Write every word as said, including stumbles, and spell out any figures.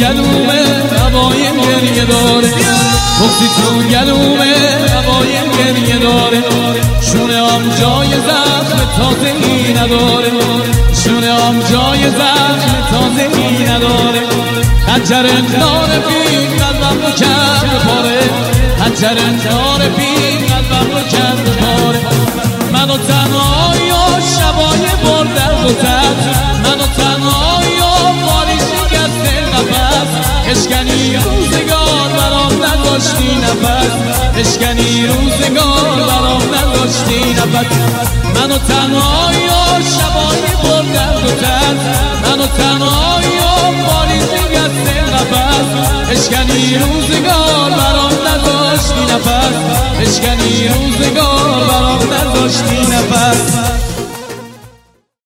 گلومه هوای گریه داره، بغزی تو گلومه هوای گریه داره، شونه هم جای زخم تازه ای نداره، شونه هم جای زخم تازه ای نداره. خنجر نار بی قلبم رو کرد پاره، خنجر نار بی قلبم رو کرد پاره. منو تنهایی و شبای بردرد و ترد، منو تنهایی و ماری شکست نفس، اشکنی روزگار برام نداشتی نفس، اشکنی روزگار برام نداشتی نفس. منو تنهایی و شبای بردرد و ترد، منو تنهایی و ماری شکست نفس، اشکنی روز